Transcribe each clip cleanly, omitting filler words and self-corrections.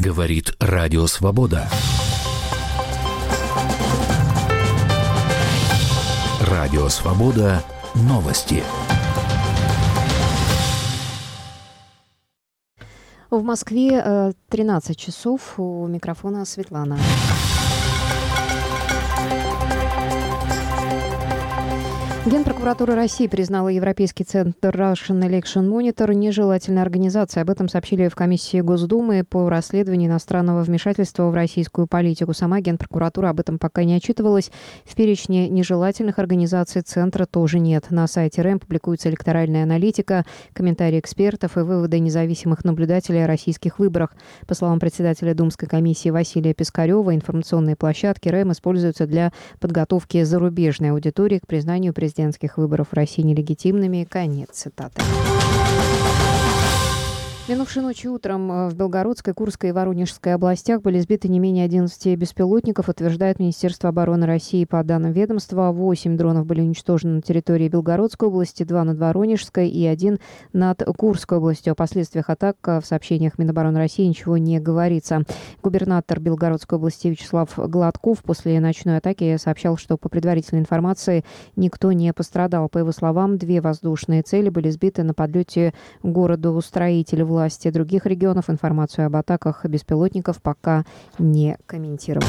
Говорит Радио Свобода. Радио Свобода. Новости. В Москве 13 часов. У микрофона Светлана. Генпрокуратура России признала Европейский центр Russian Election Monitor нежелательной организацией. Об этом сообщили в комиссии Госдумы по расследованию иностранного вмешательства в российскую политику. Сама Генпрокуратура об этом пока не отчитывалась. В перечне нежелательных организаций Центра тоже нет. На сайте РЭМ публикуется электоральная аналитика, комментарии экспертов и выводы независимых наблюдателей о российских выборах. По словам председателя Думской комиссии Василия Пискарева, информационные площадки РЭМ используются для подготовки зарубежной аудитории к признанию президентских выборов в России нелегитимными. Конец цитаты. Минувшей ночью утром в Белгородской, Курской и Воронежской областях были сбиты не менее 11 беспилотников, утверждает Министерство обороны России. По данным ведомства, 8 дронов были уничтожены на территории Белгородской области, 2 над Воронежской и 1 над Курской областью. О последствиях атак в сообщениях Минобороны России ничего не говорится. Губернатор Белгородской области Вячеслав Гладков после ночной атаки сообщал, что по предварительной информации никто не пострадал. По его словам, 2 воздушные цели были сбиты на подлете к городу-строителю. Власти других регионов информацию об атаках беспилотников пока не комментировали.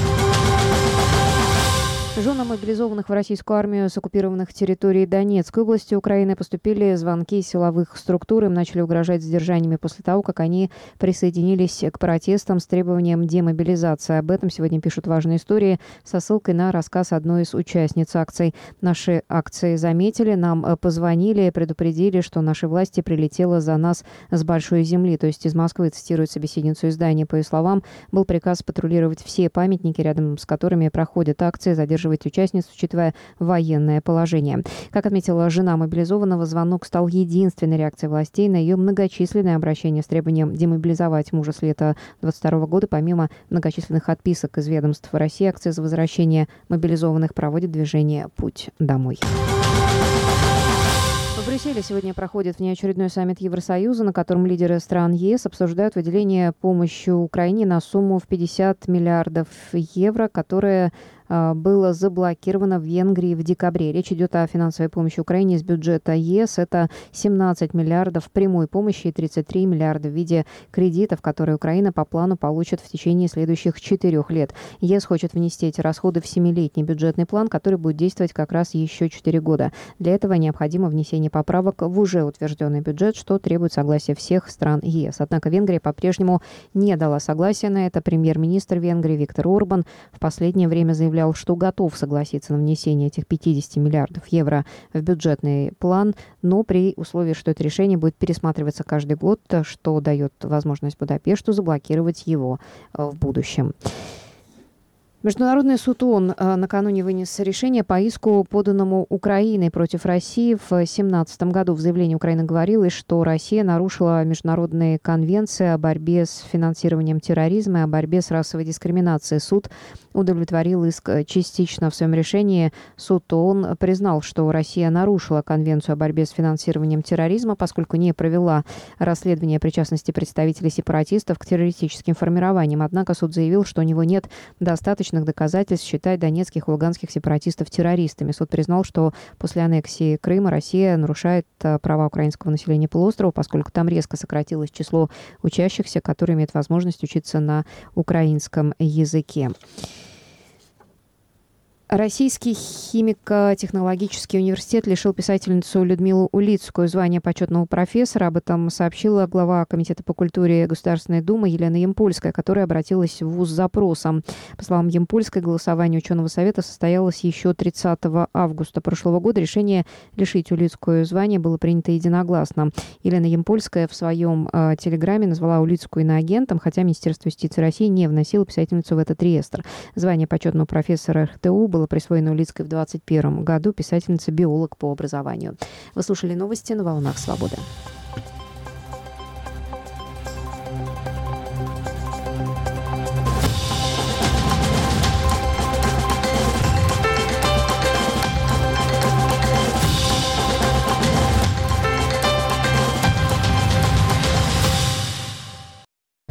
Женам мобилизованных в российскую армию с оккупированных территорий Донецкой области Украины поступили звонки силовых структур. Им начали угрожать задержаниями после того, как они присоединились к протестам с требованием демобилизации. Об этом сегодня пишут «Важные истории» со ссылкой на рассказ одной из участниц акций. Наши акции заметили, нам позвонили, предупредили, что нашей власти прилетело за нас с большой земли. То есть из Москвы, цитирует собеседницу издания. По ее словам, был приказ патрулировать все памятники, рядом с которыми проходят акции, задерживать участниц, учитывая военное положение. Как отметила жена мобилизованного, звонок стал единственной реакцией властей на ее многочисленные обращения с требованием демобилизовать мужа с лета 2022 года. Помимо многочисленных отписок из ведомств России, акции за возвращение мобилизованных проводит движение «Путь домой». В Брюсселе сегодня проходит внеочередной саммит Евросоюза, на котором лидеры стран ЕС обсуждают выделение помощи Украине на сумму в 50 миллиардов евро, которая было заблокировано в Венгрии в декабре. Речь идет о финансовой помощи Украине из бюджета ЕС. Это 17 миллиардов прямой помощи и 33 миллиарда в виде кредитов, которые Украина по плану получит в течение следующих 4 лет. ЕС хочет внести эти расходы в 7-летний бюджетный план, который будет действовать как раз еще 4 года. Для этого необходимо внесение поправок в уже утвержденный бюджет, что требует согласия всех стран ЕС. Однако Венгрия по-прежнему не дала согласия на это. Премьер-министр Венгрии Виктор Орбан в последнее время заявлял, что готов согласиться на внесение этих 50 миллиардов евро в бюджетный план, но при условии, что это решение будет пересматриваться каждый год, что дает возможность Будапешту заблокировать его в будущем. Международный суд ООН накануне вынес решение по иску, поданному Украиной против России. В 2017 году в заявлении Украины говорилось, что Россия нарушила международные конвенции о борьбе с финансированием терроризма и о борьбе с расовой дискриминацией. Суд удовлетворил иск частично. В своем решении суд ООН признал, что Россия нарушила конвенцию о борьбе с финансированием терроризма, поскольку не провела расследование причастности представителей сепаратистов к террористическим формированиям. Однако суд заявил, что у него нет достаточно доказательств считать донецких и луганских сепаратистов террористами. Суд признал, что после аннексии Крыма Россия нарушает права украинского населения полуострова, поскольку там резко сократилось число учащихся, которые имеют возможность учиться на украинском языке. Российский химико-технологический университет лишил писательницу Людмилу Улицкую звания почетного профессора. Об этом сообщила глава Комитета по культуре Государственной Думы Елена Ямпольская, которая обратилась в ВУЗ с запросом. По словам Ямпольской, голосование ученого совета состоялось еще 30 августа прошлого года. Решение лишить Улицкую звания было принято единогласно. Елена Ямпольская в своем телеграме назвала Улицкую иноагентом, хотя Министерство юстиции России не вносило писательницу в этот реестр. Звание почетного профессора РТУ было присвоено Улицкой в 2021 году, писательница-биолог по образованию. Вы слушали новости на «Волнах Свободы».